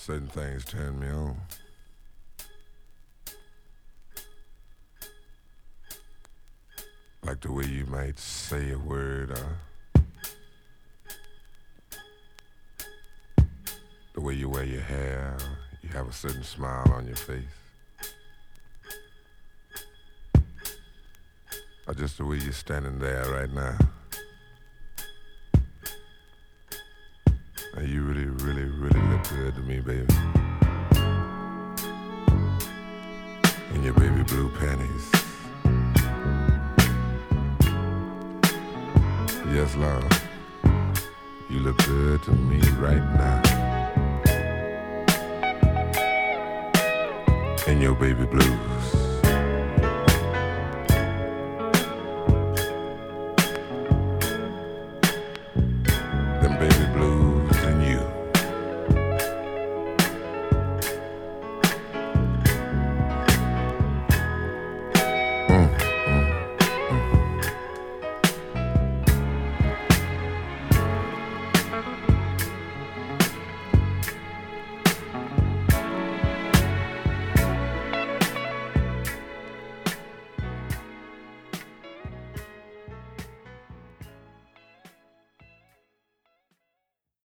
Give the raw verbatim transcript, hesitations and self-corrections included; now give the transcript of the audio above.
Certain things turn me on. Like the way you might say a word or the way you wear your hair, you have a certain smile on your face. Or just the way you're standing there right now. And you really, really, really look good to me, baby. In your baby blue panties. Yes, Lord. You look good to me right now. In your baby blues.